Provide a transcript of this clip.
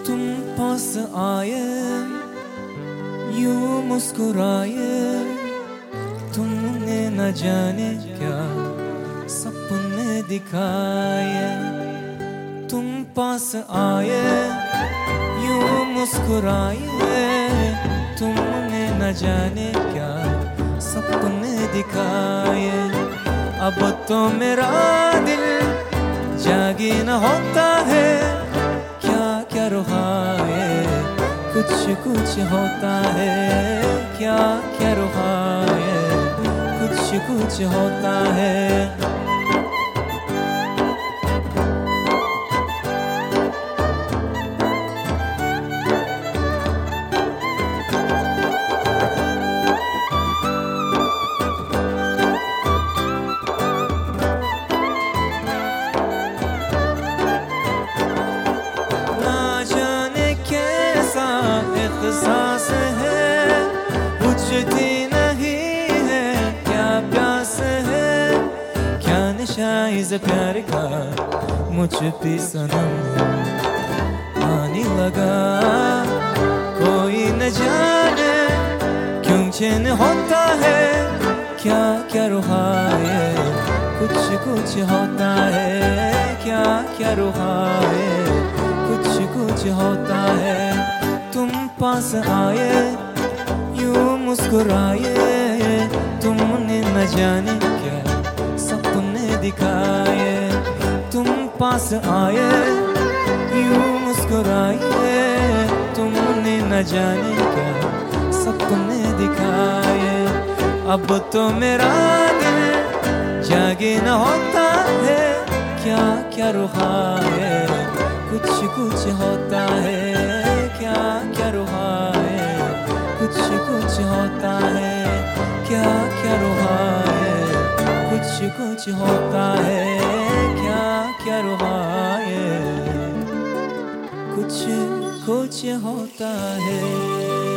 तुम पास आए यूं मुस्कुराए, तुमने न जाने क्या सपने दिखाए। तुम पास आए यूं मुस्कुराए, तुमने न जाने क्या सपने दिखाए। अब तो मेरा दिल जागी न होता है, क्या क्या रुहाए कुछ कुछ होता है, क्या क्या रुहाए कुछ कुछ होता है। एहसास है बुझती नहीं है, क्या प्यास है, क्या नशा इस प्यार का मुझ पे सनम आने लगा। कोई न जाने क्यों चैन होता है, क्या क्या रुहाए कुछ कुछ होता है, क्या क्या रुहाए कुछ कुछ होता है। तुम पास आए यूं मुस्कुराए, तुमने न जाने क्या सपने दिखाए। तुम पास आए यूं मुस्कुराए, तुमने न जाने क्या सपने दिखाए। अब तो मेरा दिल जागे न होता है, क्या क्या रुहाए कुछ कुछ होता है, क्या क्या रुहाए कुछ कुछ होता है, क्या क्या रुहाए कुछ कुछ होता है, क्या क्या रुहाए कुछ कुछ होता है।